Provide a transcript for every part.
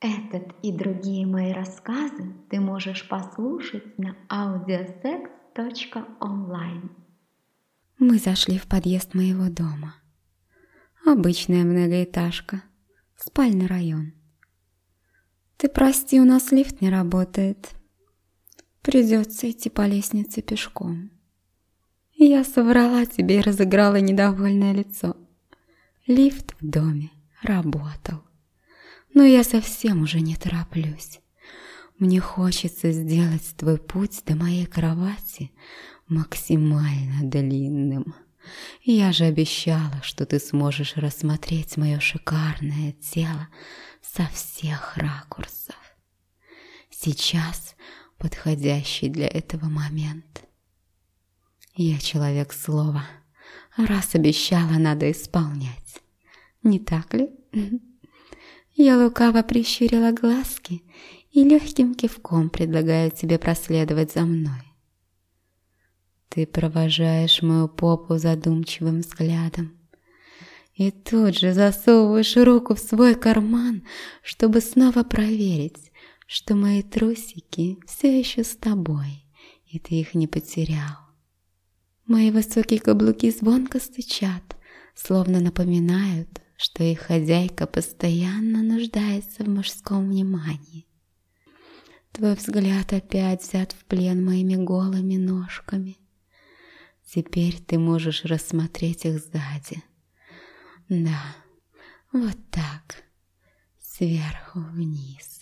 Этот и другие мои рассказы ты можешь послушать на audiosex.online. Мы зашли в подъезд моего дома. Обычная многоэтажка, спальный район. Ты прости, у нас лифт не работает. Придется идти по лестнице пешком. Я соврала тебе и разыграла недовольное лицо. Лифт в доме работал. Но я совсем уже не тороплюсь. Мне хочется сделать твой путь до моей кровати максимально длинным. Я же обещала, что ты сможешь рассмотреть мое шикарное тело со всех ракурсов. Сейчас подходящий для этого момент. Я человек слова. Раз обещала, надо исполнять. Не так ли? Я лукаво прищурила глазки и легким кивком предлагаю тебе проследовать за мной. Ты провожаешь мою попу задумчивым взглядом и тут же засовываешь руку в свой карман, чтобы снова проверить, что мои трусики все еще с тобой, и ты их не потерял. Мои высокие каблуки звонко стучат, словно напоминают, что их хозяйка постоянно нуждается в мужском внимании. Твой взгляд опять взят в плен моими голыми ножками. Теперь ты можешь рассмотреть их сзади. Да, вот так, сверху вниз.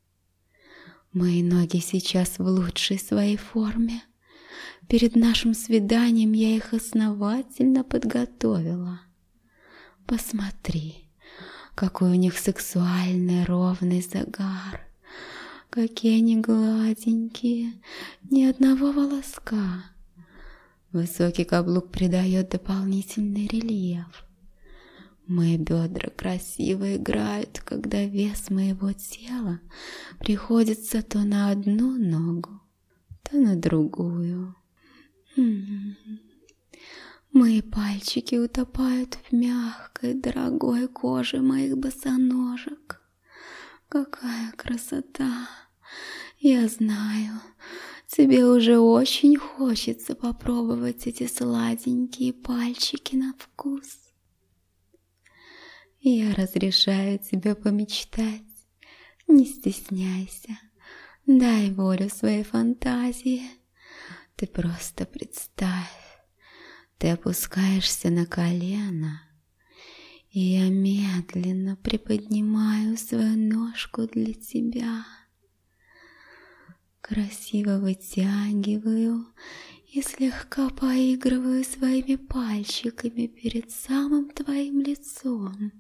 Мои ноги сейчас в лучшей своей форме. Перед нашим свиданием я их основательно подготовила. Посмотри, какой у них сексуальный ровный загар. Какие они гладенькие, ни одного волоска. Высокий каблук придает дополнительный рельеф. Мои бедра красиво играют, когда вес моего тела приходится то на одну ногу, то на другую. Мои пальчики утопают в мягкой, дорогой коже моих босоножек. Какая красота! Я знаю, тебе уже очень хочется попробовать эти сладенькие пальчики на вкус. Я разрешаю тебе помечтать. Не стесняйся. Дай волю своей фантазии. Ты просто представь. Ты опускаешься на колено, и я медленно приподнимаю свою ножку для тебя. Красиво вытягиваю и слегка поигрываю своими пальчиками перед самым твоим лицом.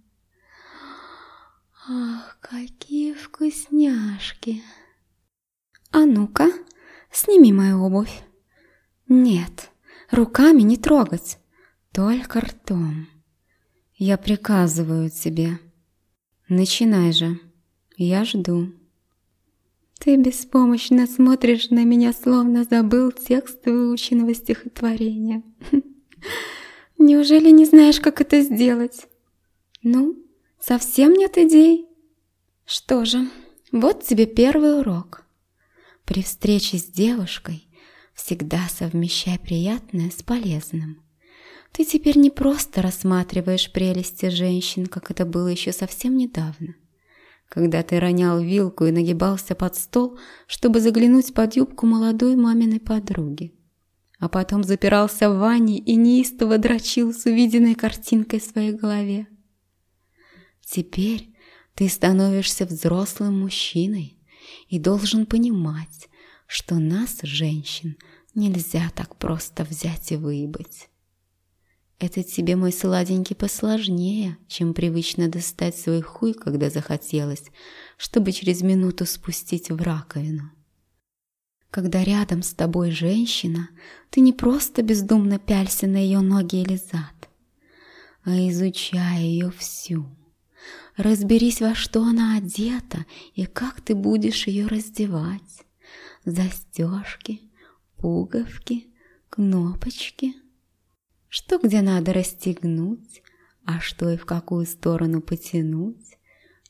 Ах, какие вкусняшки! А ну-ка, сними мою обувь. Нет, руками не трогать, только ртом. Я приказываю тебе. Начинай же, я жду. Ты беспомощно смотришь на меня, словно забыл текст выученного стихотворения. Неужели не знаешь, как это сделать? Ну, совсем нет идей? Что же, вот тебе первый урок. При встрече с девушкой всегда совмещай приятное с полезным. Ты теперь не просто рассматриваешь прелести женщин, как это было еще совсем недавно, когда ты ронял вилку и нагибался под стол, чтобы заглянуть под юбку молодой маминой подруги, а потом запирался в ванне и неистово дрочил с увиденной картинкой в своей голове. Теперь ты становишься взрослым мужчиной и должен понимать, что нас, женщин, нельзя так просто взять и выебать. Это тебе, мой сладенький, посложнее, чем привычно достать свой хуй, когда захотелось, чтобы через минуту спустить в раковину. Когда рядом с тобой женщина, ты не просто бездумно пялься на ее ноги или зад, а изучай ее всю. Разберись, во что она одета и как ты будешь ее раздевать. Застежки, пуговки, кнопочки. Что где надо расстегнуть, а что и в какую сторону потянуть,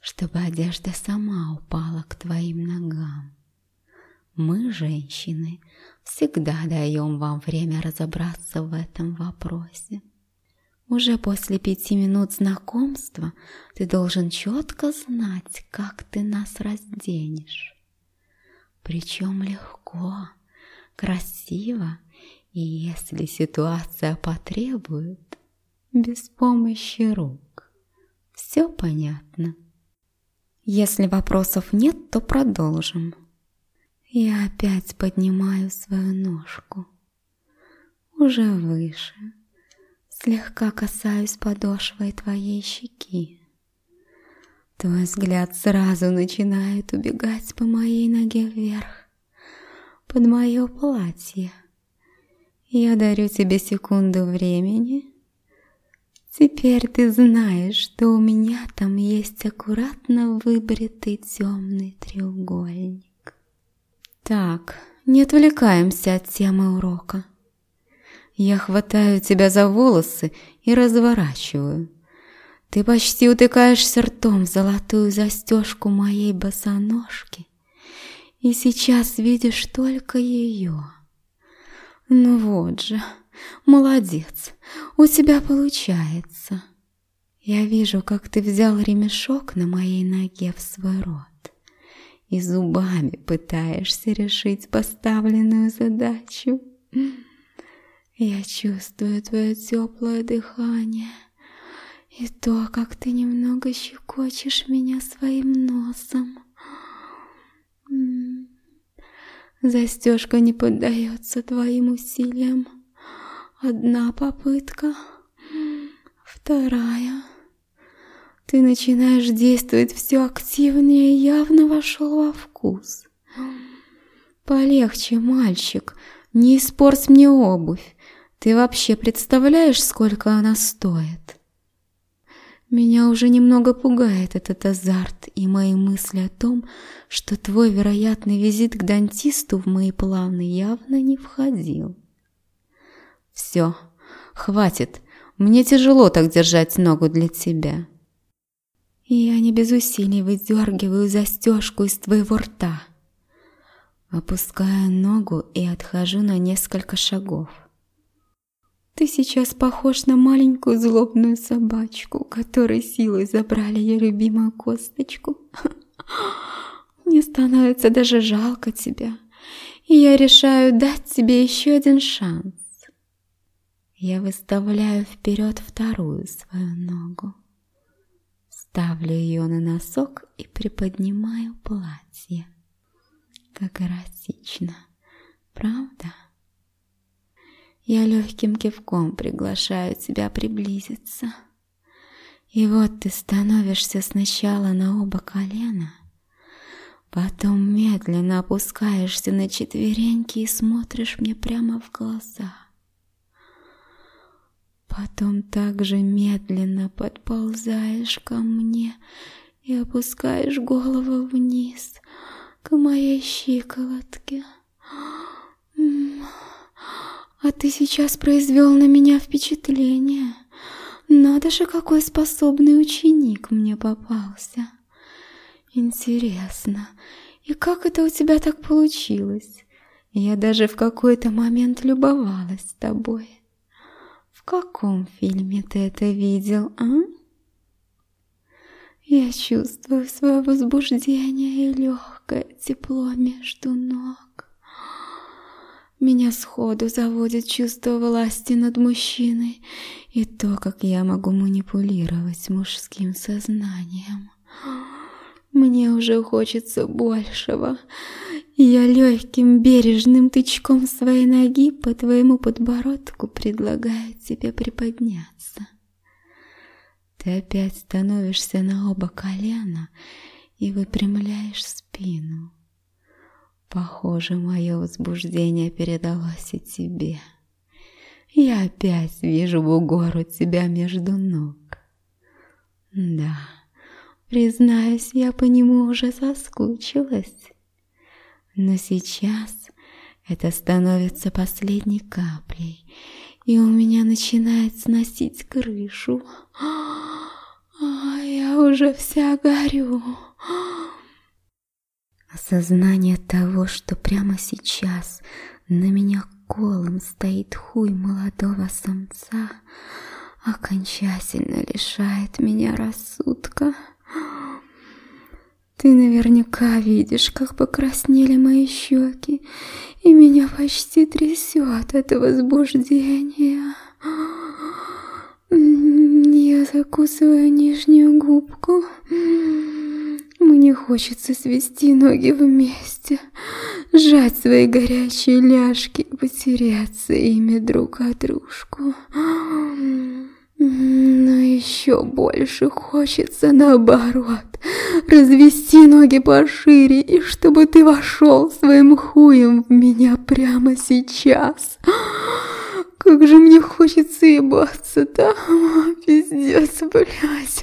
чтобы одежда сама упала к твоим ногам. Мы, женщины, всегда даем вам время разобраться в этом вопросе. Уже после 5 минут знакомства ты должен четко знать, как ты нас разденешь. Причем легко, красиво и, если ситуация потребует, без помощи рук. Все понятно? Если вопросов нет, то продолжим. Я опять поднимаю свою ножку. Уже выше. Слегка касаюсь подошвой твоей щеки. Твой взгляд сразу начинает убегать по моей ноге вверх, под мое платье. Я дарю тебе секунду времени. Теперь ты знаешь, что у меня там есть аккуратно выбритый темный треугольник. Так, не отвлекаемся от темы урока. Я хватаю тебя за волосы и разворачиваю. Ты почти утыкаешься ртом в золотую застежку моей босоножки, и сейчас видишь только ее. Ну вот же, молодец, у тебя получается. Я вижу, как ты взял ремешок на моей ноге в свой рот и зубами пытаешься решить поставленную задачу. Я чувствую твое теплое дыхание и то, как ты немного щекочешь меня своим носом. Застежка не поддается твоим усилиям. Одна попытка, вторая. Ты начинаешь действовать все активнее и явно вошел во вкус. Полегче, мальчик, не испорть мне обувь. Ты вообще представляешь, сколько она стоит? Меня уже немного пугает этот азарт и мои мысли о том, что твой вероятный визит к дантисту в мои планы явно не входил. Все, хватит, мне тяжело так держать ногу для тебя. И я не без усилий выдергиваю застежку из твоего рта. Опускаю ногу и отхожу на несколько шагов. Ты сейчас похож на маленькую злобную собачку, которой силой забрали ее любимую косточку. Мне становится даже жалко тебя, и я решаю дать тебе еще один шанс. Я выставляю вперед вторую свою ногу, ставлю ее на носок и приподнимаю платье. Как эротично, правда? Я легким кивком приглашаю тебя приблизиться. И вот ты становишься сначала на оба колена, потом медленно опускаешься на четвереньки и смотришь мне прямо в глаза. Потом также медленно подползаешь ко мне и опускаешь голову вниз, к моей щиколотке. А ты сейчас произвел на меня впечатление. Надо же, какой способный ученик мне попался. Интересно, и как это у тебя так получилось? Я даже в какой-то момент любовалась тобой. В каком фильме ты это видел, а? Я чувствую свое возбуждение и легкое тепло между ног. Меня сходу заводит чувство власти над мужчиной и то, как я могу манипулировать мужским сознанием. Мне уже хочется большего. Я легким бережным тычком своей ноги по твоему подбородку предлагаю тебе приподняться. Ты опять становишься на оба колена и выпрямляешь спину. Похоже, мое возбуждение передалось и тебе. Я опять вижу бугор у тебя между ног. Да, признаюсь, я по нему уже соскучилась. Но сейчас это становится последней каплей, и у меня начинает сносить крышу. Я я уже вся горю. Осознание того, что прямо сейчас на меня колом стоит хуй молодого самца, окончательно лишает меня рассудка. Ты наверняка видишь, как покраснели мои щеки, и меня почти трясет от возбуждения. Я закусываю нижнюю губку. Мне хочется свести ноги вместе, сжать свои горячие ляжки и потереться ими друг о дружку. Но еще больше хочется, наоборот, развести ноги пошире, и чтобы ты вошел своим хуем в меня прямо сейчас. Как же мне хочется ебаться-то, пиздец, блядь.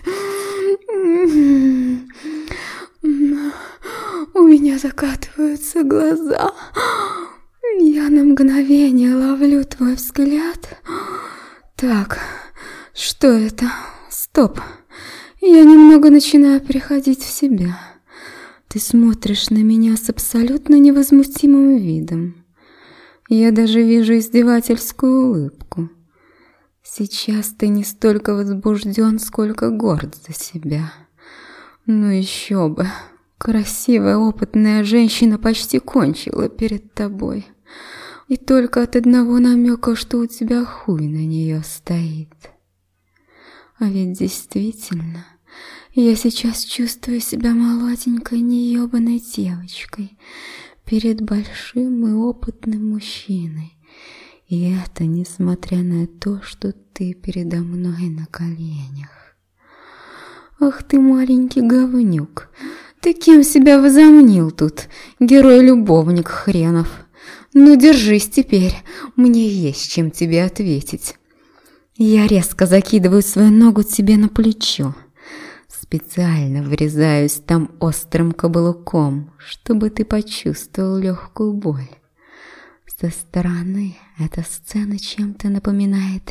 У меня закатываются глаза. Я на мгновение ловлю твой взгляд. Так, что это? Стоп. Я немного начинаю приходить в себя. Ты смотришь на меня с абсолютно невозмутимым видом. Я даже вижу издевательскую улыбку. Сейчас ты не столько возбужден, сколько горд за себя. Ну еще бы. Красивая, опытная женщина почти кончила перед тобой. И только от одного намека, что у тебя хуй на нее стоит. А ведь действительно, я сейчас чувствую себя молоденькой, неёбаной девочкой перед большим и опытным мужчиной. И это несмотря на то, что ты передо мной на коленях. Ах ты маленький говнюк, ты кем себя возомнил тут, герой-любовник хренов? Ну держись теперь, мне есть чем тебе ответить. Я резко закидываю свою ногу тебе на плечо, специально врезаюсь там острым каблуком, чтобы ты почувствовал легкую боль. Со стороны эта сцена чем-то напоминает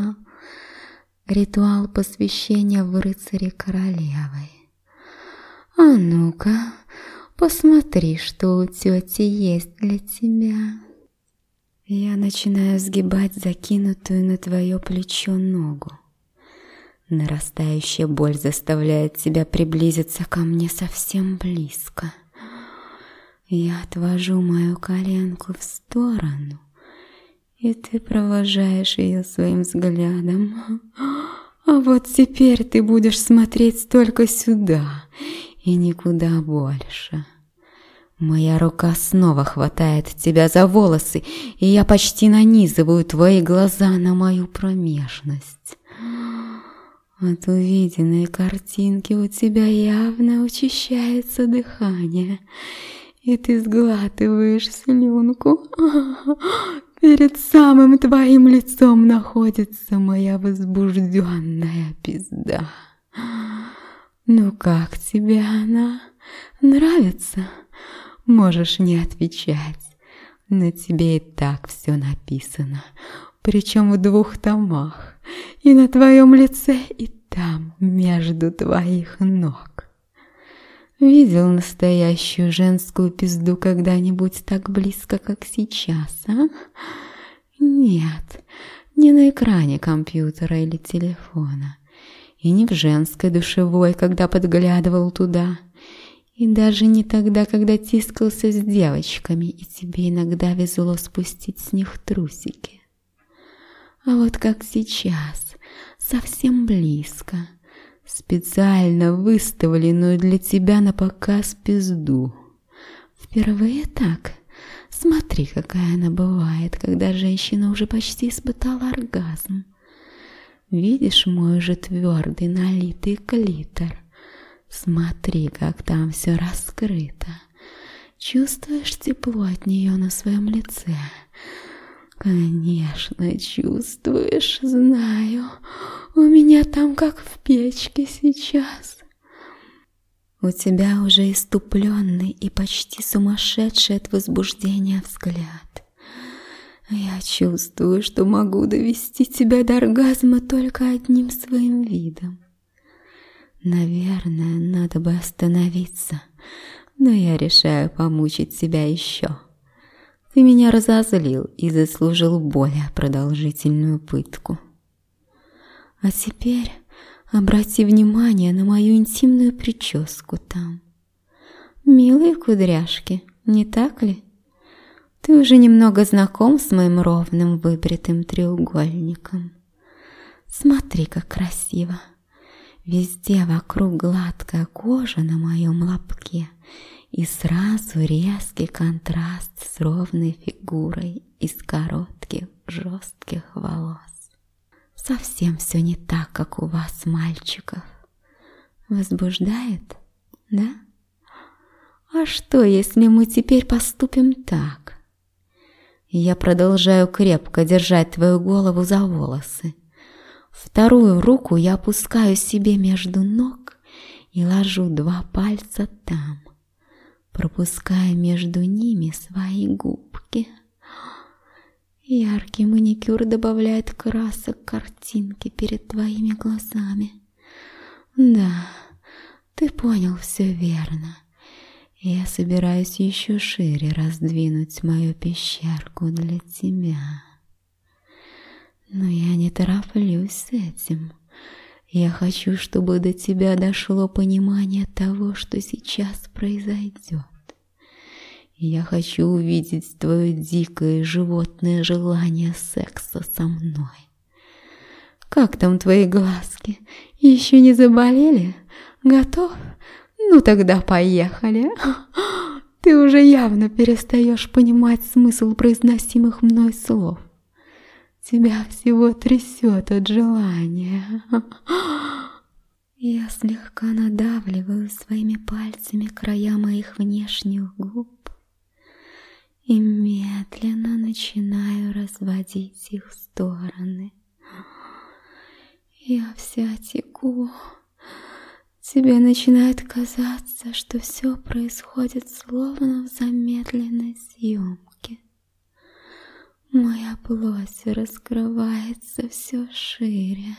ритуал посвящения в рыцаре королевы. А ну-ка, посмотри, что у тети есть для тебя. Я начинаю сгибать закинутую на твое плечо ногу. Нарастающая боль заставляет тебя приблизиться ко мне совсем близко. Я отвожу мою коленку в сторону, и ты провожаешь ее своим взглядом. А вот теперь ты будешь смотреть только сюда и никуда больше. Моя рука снова хватает тебя за волосы, и я почти нанизываю твои глаза на мою промежность. От увиденной картинки у тебя явно учащается дыхание, и ты сглатываешь слюнку. Перед самым твоим лицом находится моя возбужденная пизда. Ну как тебе она? Нравится? Можешь не отвечать. На тебе и так все написано, причем в 2 томах, и на твоем лице, и там, между твоих ног. Видел настоящую женскую пизду когда-нибудь так близко, как сейчас, а? Нет, не на экране компьютера или телефона, и не в женской душевой, когда подглядывал туда, и даже не тогда, когда тискался с девочками, и тебе иногда везло спустить с них трусики. А вот как сейчас, совсем близко, специально выставленную для тебя на показ пизду. Впервые так? Смотри, какая она бывает, когда женщина уже почти испытала оргазм. Видишь мой уже твердый налитый клитор? Смотри, как там все раскрыто. Чувствуешь тепло от нее на своем лице? Конечно, чувствуешь, знаю. У меня там как в печке сейчас. У тебя уже иступленный и почти сумасшедший от возбуждения взгляд. Я чувствую, что могу довести тебя до оргазма только одним своим видом. Наверное, надо бы остановиться, но я решаю помучить себя еще. Ты меня разозлил и заслужил более продолжительную пытку. А теперь обрати внимание на мою интимную прическу там. Милые кудряшки, не так ли? Ты уже немного знаком с моим ровным выбритым треугольником. Смотри, как красиво. Везде вокруг гладкая кожа на моем лобке и сразу резкий контраст с ровной фигурой из коротких жестких волос. Совсем все не так, как у вас, мальчиков. Возбуждает, да? А что, если мы теперь поступим так? Я продолжаю крепко держать твою голову за волосы. Вторую руку я опускаю себе между ног и ложу 2 пальца там, пропуская между ними свои губки. Яркий маникюр добавляет красок картинки перед твоими глазами. Да, ты понял все верно. Я собираюсь еще шире раздвинуть мою пещерку для тебя. Но я не тороплюсь с этим. Я хочу, чтобы до тебя дошло понимание того, что сейчас произойдет. Я хочу увидеть твое дикое животное желание секса со мной. Как там твои глазки? Еще не заболели? Готов? Ну тогда поехали. Ты уже явно перестаешь понимать смысл произносимых мной слов. Тебя всего трясет от желания. Я слегка надавливаю своими пальцами края моих внешних губ и медленно начинаю разводить их в стороны. Я вся теку. Тебе начинает казаться, что все происходит словно в замедленной съемке. Моя плоть раскрывается все шире.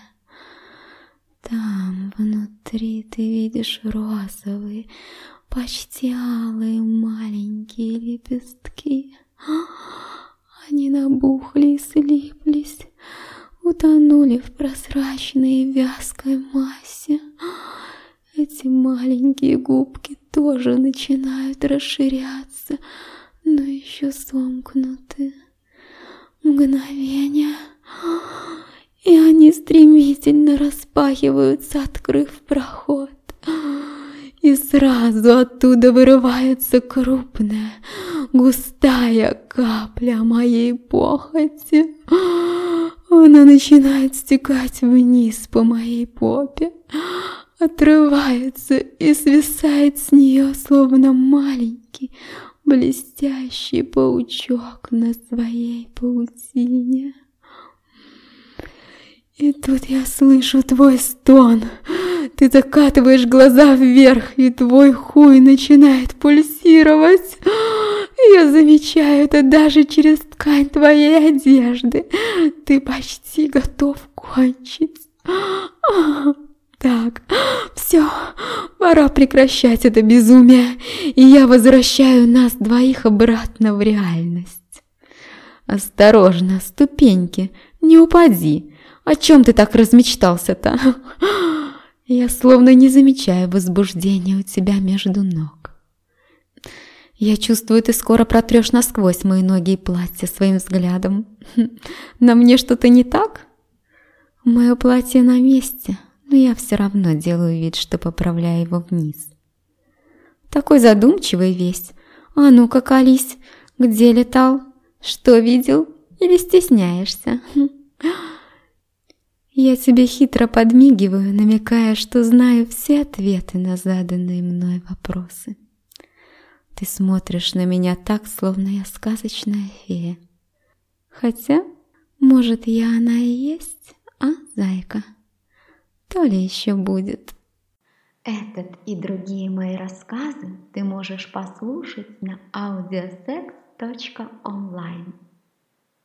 Там внутри ты видишь розовые, почти алые маленькие лепестки. Они набухли и слиплись, утонули в прозрачной и вязкой массе. Эти маленькие губки тоже начинают расширяться, но еще сомкнуты. Мгновение, и они стремительно распахиваются, открыв проход. И сразу оттуда вырывается крупная, густая капля моей похоти. Она начинает стекать вниз по моей попе, отрывается и свисает с нее, словно маленький блестящий паучок на своей паутине. И тут я слышу твой стон. Ты закатываешь глаза вверх, и твой хуй начинает пульсировать. Я замечаю это даже через ткань твоей одежды. Ты почти готов кончить. Так, все, пора прекращать это безумие, и я возвращаю нас двоих обратно в реальность. Осторожно, ступеньки, не упади. О чем ты так размечтался-то? Я словно не замечаю возбуждения у тебя между ног. Я чувствую, ты скоро протрешь насквозь мои ноги и платье своим взглядом. На мне что-то не так? Мое платье на месте, но я все равно делаю вид, что поправляю его вниз. Такой задумчивый весь. А ну-ка, колись, где летал? Что видел? Или стесняешься? Я тебе хитро подмигиваю, намекая, что знаю все ответы на заданные мной вопросы. Ты смотришь на меня так, словно я сказочная фея. Хотя, может, я она и есть, а, зайка? То ли еще будет. Этот и другие мои рассказы ты можешь послушать на audiosex.online.